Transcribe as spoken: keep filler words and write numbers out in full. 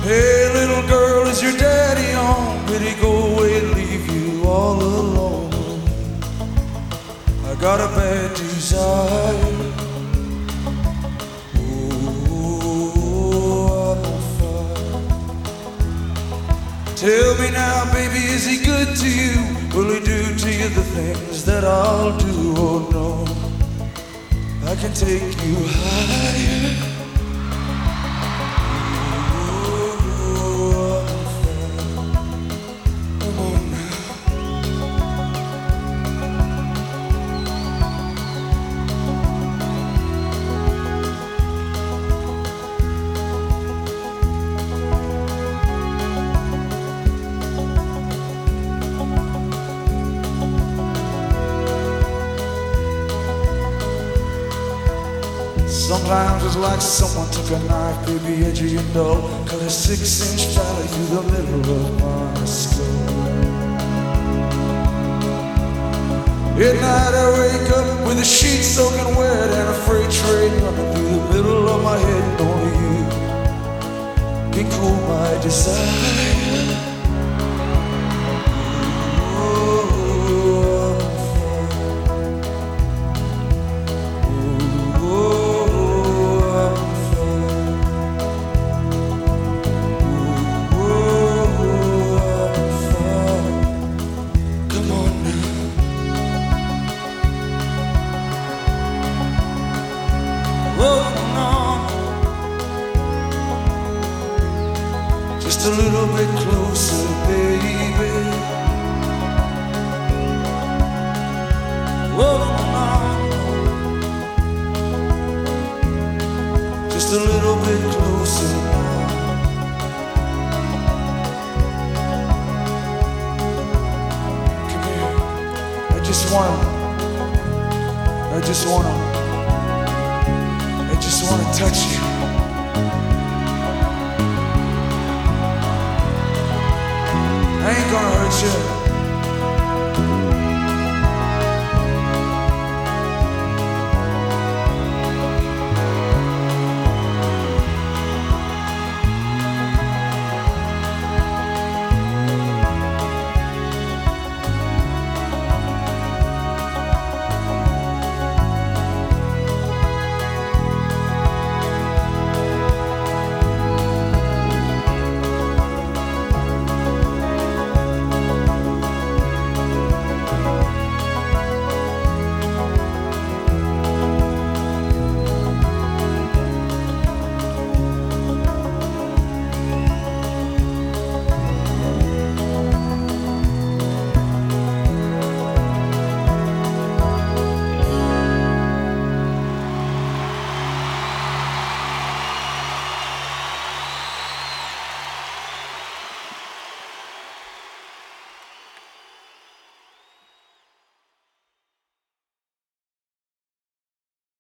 Hey, little girl, is your daddy home? Did he go away and leave you all alone? I got a bad desire. Oh, I'm on fire. Tell me now, baby, is he good to you? Will he do to you the things that I'll do? Oh no, I can take you higher. Sometimes it's like someone took a knife, baby, edge of your nose, cut a six-inch valley through the middle of my skull. At night I wake up with the sheets soaking wet and a freight train running through the middle of my head. And only you can cool my desire. Oh, no. Just a little bit closer, baby. Oh, no. Just a little bit closer now. Come here. I just wanna, I just wanna I just want to touch you. I ain't gonna hurt you.